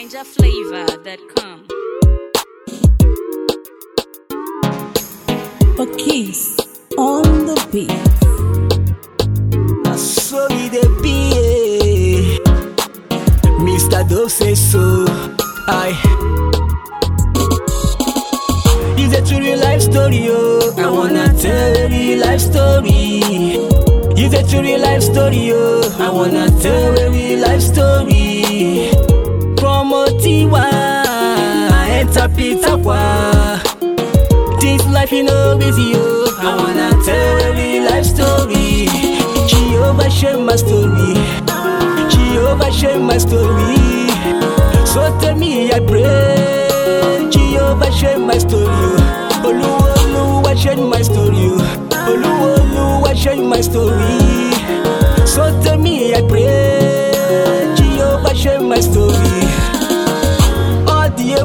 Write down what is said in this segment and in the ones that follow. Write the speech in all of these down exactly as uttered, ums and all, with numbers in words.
ninja flavor dot com. A kiss on the beat. So it dey be, Mister Dove say so. I. It's a true real life story, oh. I wanna tell a real life story. It's a true real life story, oh. I wanna tell a real life story. From Otiwa, enter Pitakwa. This life you know easy, oh. I wanna tell a real life story. Jehovah share my story. Jehovah share my story. So tell me I pray. Jehovah share my story. Oluwa Oluwa share my story. Oluwa Oluwa share my story. So tell me I pray. Jehovah share my story. Oh dear,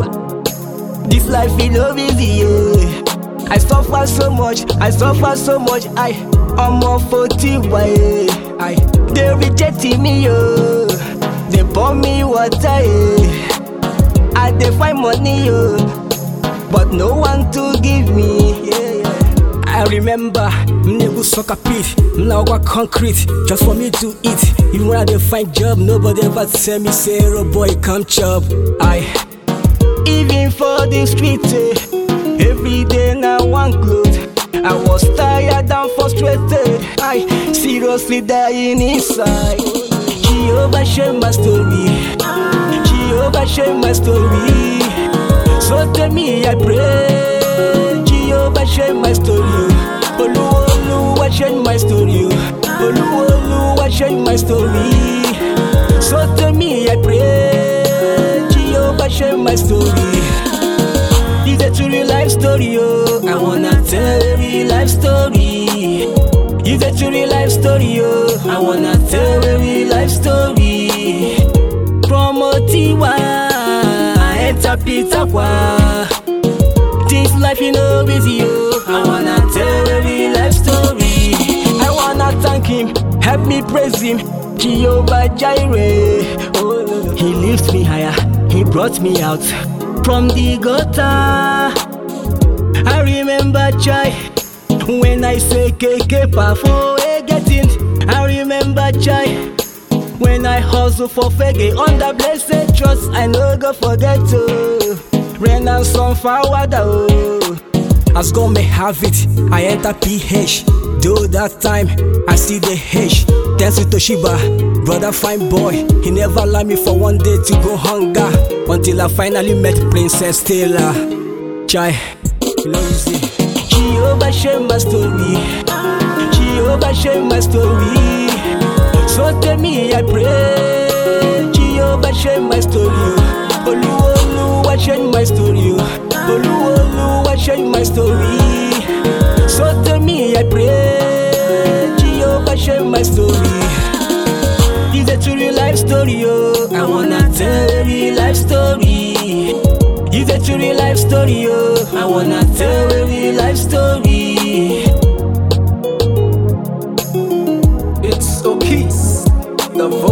this life is no easy, yeah. I suffer so much, I suffer so much. I, I'm on forty way. I, they rejecting me, yo. They pour me water, yeah. I they find money, yo, but no one to give me. Yeah, yeah. I remember, never soccer pit, now got concrete just for me to eat. Even when I dey find job, nobody ever tell me say, "Oh boy, come chop." I, even for the street, eh, every day now one clothes. I was tired and frustrated. I seriously dying inside. Jehovah share my story. Jehovah share my story. So tell me I pray. Jehovah share my story. Oluwa Oluwa share my story. Oluwa Oluwa share my story. So tell me I pray. Jehovah share my story. It's a true real life story, oh. I wanna tell a real life story. It's a true real life story, oh. I wanna tell a real life story. From Otiwa, enter Pitakwa. This life you know easy, oh. I wanna tell a real life story. I wanna thank him, help me praise him. Jehovah Jireh, oh, he lifts me higher, he brought me out from the gutter. I remember Chai when I say K K for getting. I remember Chai when I hustle for fege on the blessed trust. I no go forget to rain and sun forward. Oh, as God may have it, I enter P H. Though that time I see the H. Thanks to Toshiba, brother fine boy. He never allowed me for one day to go hunger until I finally met Princess Taylor. Chai, Jehovah share my story. Jehovah share my story. So tell me I pray. Jehovah share my story. Oluwa Oluwa share my story. Oluwa Oluwa share my story. So tell me I pray. Jehovah share my story. It's a true real life story, oh. I wanna tell a real life story. It's a true real life story, oh. I wanna tell a real life story. It's Okis, the voice.